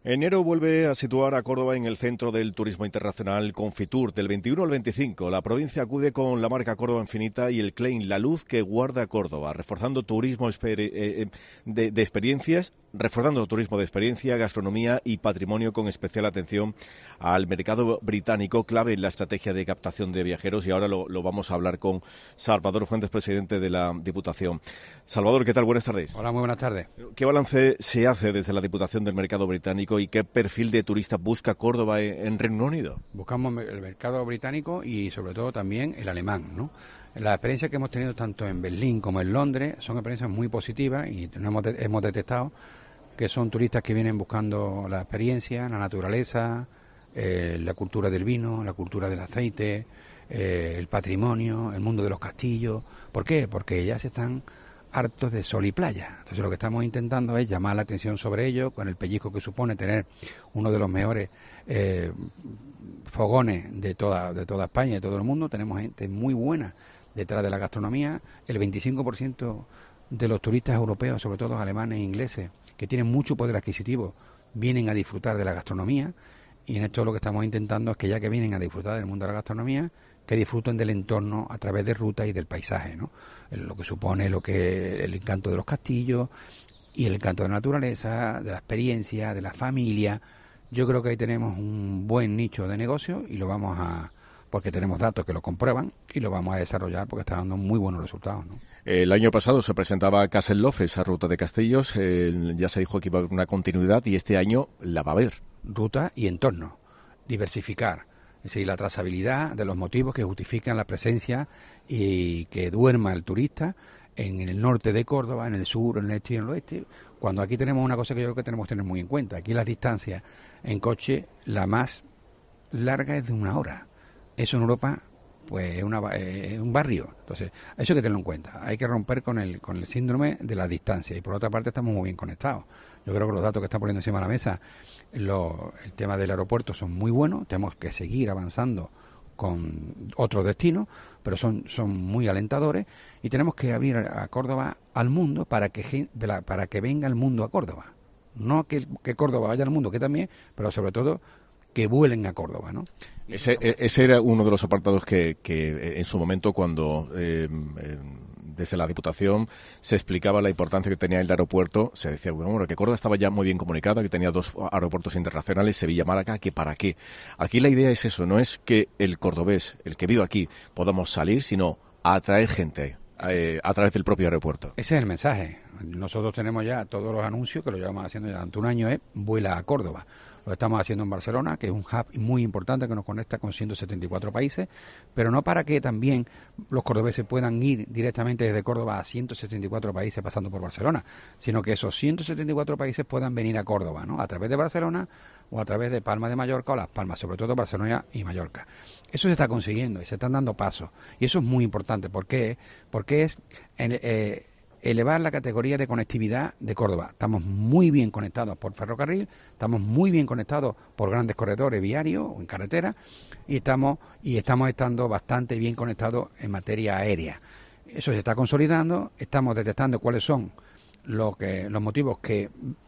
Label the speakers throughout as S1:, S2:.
S1: Enero vuelve a situar a Córdoba en el centro del turismo internacional con Fitur. Del 21 al 25, la provincia acude con la marca Córdoba Infinita y el claim La Luz que guarda Córdoba, reforzando turismo de experiencias, reforzando turismo de experiencia, gastronomía y patrimonio, con especial atención al mercado británico, clave en la estrategia de captación de viajeros. Y ahora lo vamos a hablar con Salvador Fuentes, presidente de la Diputación. Salvador, ¿qué tal? Buenas tardes.
S2: Hola, muy buenas tardes.
S1: ¿Qué balance se hace desde la Diputación del mercado británico y qué perfil de turista busca Córdoba en Reino Unido?
S2: Buscamos el mercado británico y sobre todo también el alemán, ¿no? La experiencia que hemos tenido tanto en Berlín como en Londres son experiencias muy positivas y hemos detectado que son turistas que vienen buscando la experiencia, la naturaleza, la cultura del vino, la cultura del aceite, el patrimonio, el mundo de los castillos. ¿Por qué? Porque ya se están hartos de sol y playa. Entonces lo que estamos intentando es llamar la atención sobre ello, con el pellizco que supone tener uno de los mejores fogones de toda España y de todo el mundo. Tenemos gente muy buena detrás de la gastronomía. El 25% de los turistas europeos, sobre todo alemanes e ingleses, que tienen mucho poder adquisitivo, vienen a disfrutar de la gastronomía. Y en esto lo que estamos intentando es que ya que vienen a disfrutar del mundo de la gastronomía, que disfruten del entorno a través de rutas y del paisaje, ¿no? Lo que supone el encanto de los castillos y el encanto de la naturaleza, de la experiencia, de la familia. Yo creo que ahí tenemos un buen nicho de negocio y lo vamos a, porque tenemos datos que lo comprueban, y lo vamos a desarrollar porque está dando muy buenos resultados, ¿no?
S1: El año pasado se presentaba Castle Love, esa ruta de castillos, ya se dijo que iba a haber una continuidad y este año la va a haber.
S2: Ruta y entorno, diversificar. Es decir, la trazabilidad de los motivos que justifican la presencia y que duerma el turista en el norte de Córdoba, en el sur, en el este y en el oeste, cuando aquí tenemos una cosa que yo creo que tenemos que tener muy en cuenta. Aquí las distancias en coche, la más larga es de 1 hora. Eso en Europa pues es un barrio. Entonces, eso hay que tenerlo en cuenta. Hay que romper con el síndrome de la distancia. Y por otra parte estamos muy bien conectados. Yo creo que los datos que están poniendo encima de la mesa, el tema del aeropuerto son muy buenos. Tenemos que seguir avanzando con otros destinos, pero son muy alentadores, y tenemos que abrir a Córdoba al mundo para que venga el mundo a Córdoba. No que Córdoba vaya al mundo, que también, pero sobre todo que vuelen a Córdoba, ¿no?
S1: Ese era uno de los apartados que en su momento, cuando desde la Diputación se explicaba la importancia que tenía el aeropuerto, se decía, bueno, que Córdoba estaba ya muy bien comunicada, que tenía 2 aeropuertos internacionales, Sevilla-Málaga, que para qué. Aquí la idea es eso, no es que el cordobés, el que vive aquí, podamos salir, sino atraer gente a través del propio aeropuerto.
S2: Ese es el mensaje. Nosotros tenemos ya todos los anuncios, que lo llevamos haciendo ya durante un año, vuela a Córdoba. Lo estamos haciendo en Barcelona, que es un hub muy importante que nos conecta con 174 países, pero no para que también los cordobeses puedan ir directamente desde Córdoba a 174 países pasando por Barcelona, sino que esos 174 países puedan venir a Córdoba, ¿no? A través de Barcelona o a través de Palma de Mallorca o Las Palmas, sobre todo Barcelona y Mallorca. Eso se está consiguiendo y se están dando pasos, y eso es muy importante. ¿Por qué? Porque es elevar la categoría de conectividad de Córdoba. Estamos muy bien conectados por ferrocarril, estamos muy bien conectados por grandes corredores viarios o en carretera, y estamos estando bastante bien conectados en materia aérea. Eso se está consolidando, estamos detectando cuáles son los motivos que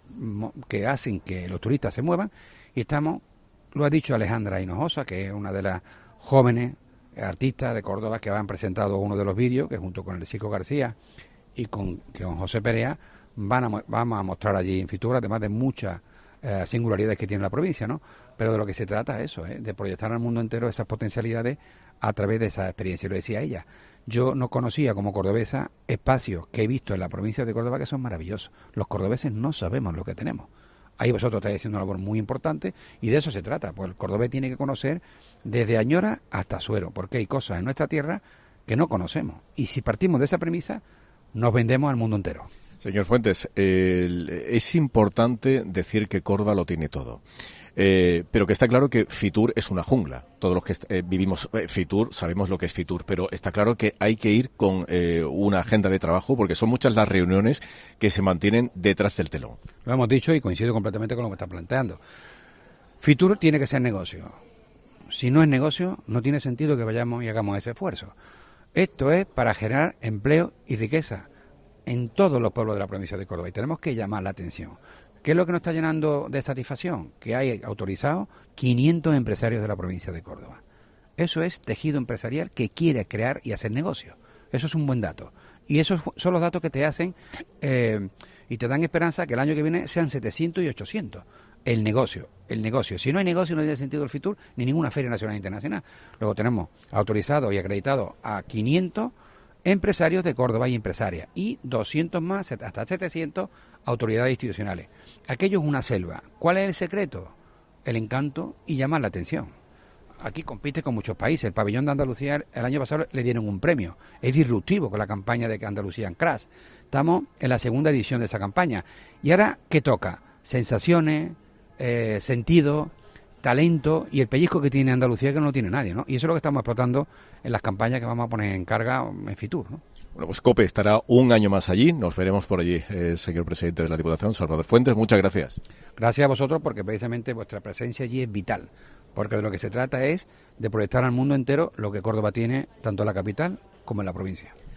S2: hacen que los turistas se muevan, y lo ha dicho Alejandra Hinojosa, que es una de las jóvenes artistas de Córdoba que han presentado uno de los vídeos, que junto con el Chico García y con José Perea vamos a mostrar allí en Fitur, además de muchas singularidades que tiene la provincia, ¿no? Pero de lo que se trata es eso, de proyectar al mundo entero esas potencialidades a través de esa experiencia. Y lo decía ella, yo no conocía como cordobesa espacios que he visto en la provincia de Córdoba que son maravillosos. Los cordobeses no sabemos lo que tenemos. Ahí vosotros estáis haciendo una labor muy importante, y de eso se trata. Pues el cordobés tiene que conocer desde Añora hasta Suero, porque hay cosas en nuestra tierra que no conocemos. Y si partimos de esa premisa, nos vendemos al mundo entero.
S1: Señor Fuentes, es importante decir que Córdoba lo tiene todo. Pero que está claro que Fitur es una jungla. Todos los que vivimos Fitur sabemos lo que es Fitur, pero está claro que hay que ir con una agenda de trabajo, porque son muchas las reuniones que se mantienen detrás del telón.
S2: Lo hemos dicho y coincido completamente con lo que está planteando. Fitur tiene que ser negocio. Si no es negocio, no tiene sentido que vayamos y hagamos ese esfuerzo. Esto es para generar empleo y riqueza en todos los pueblos de la provincia de Córdoba, y tenemos que llamar la atención. ¿Qué es lo que nos está llenando de satisfacción? Que hay autorizados 500 empresarios de la provincia de Córdoba. Eso es tejido empresarial que quiere crear y hacer negocio. Eso es un buen dato. Y esos son los datos que te hacen y te dan esperanza que el año que viene sean 700 y 800. El negocio. Si no hay negocio, no tiene sentido el Fitur ni ninguna feria nacional e internacional. Luego tenemos autorizado y acreditado a 500 empresarios de Córdoba y empresarias, y 200 más, hasta 700 autoridades institucionales. Aquello es una selva. ¿Cuál es el secreto? El encanto y llamar la atención. Aquí compite con muchos países. El pabellón de Andalucía el año pasado le dieron un premio. Es disruptivo con la campaña de Andalucía en Crash. Estamos en la segunda edición de esa campaña. ¿Y ahora qué toca? Sensaciones, sentido, talento y el pellizco que tiene Andalucía que no lo tiene nadie, ¿no? Y eso es lo que estamos explotando en las campañas que vamos a poner en carga en Fitur, ¿no?
S1: Bueno, pues COPE estará un año más allí. Nos veremos por allí, señor presidente de la Diputación, Salvador Fuentes. Muchas gracias.
S2: Gracias a vosotros, porque precisamente vuestra presencia allí es vital. Porque de lo que se trata es de proyectar al mundo entero lo que Córdoba tiene, tanto en la capital como en la provincia.